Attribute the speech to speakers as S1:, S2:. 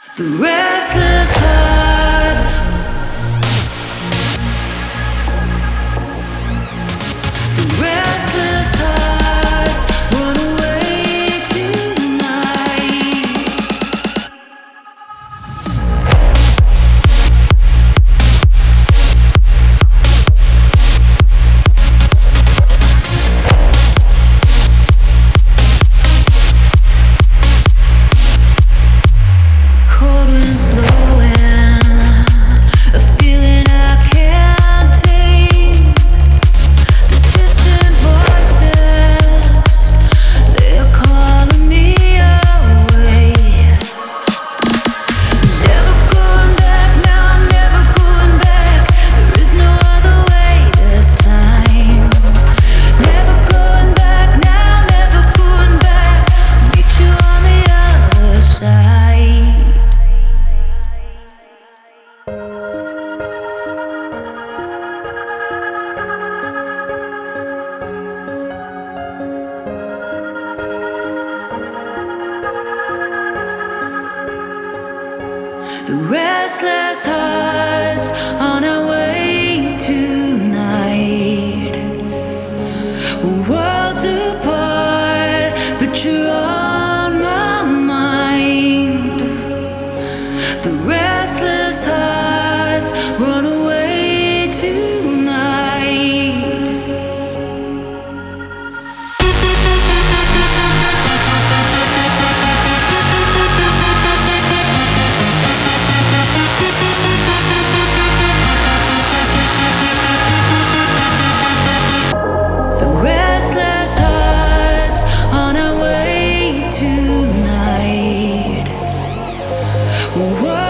S1: The restless heart, the restless heart, run away tonight. Cold winds blowing, a feeling I can't take. The distant voices, they're calling me away. Never going back, now I'm never going back. There is no other way this time. Never going back, now never going back. Meet you on the other side. The restless hearts on our way tonight. Worlds apart, but you're on my mind. The restless hearts run away tonight. The restless hearts on our way tonight.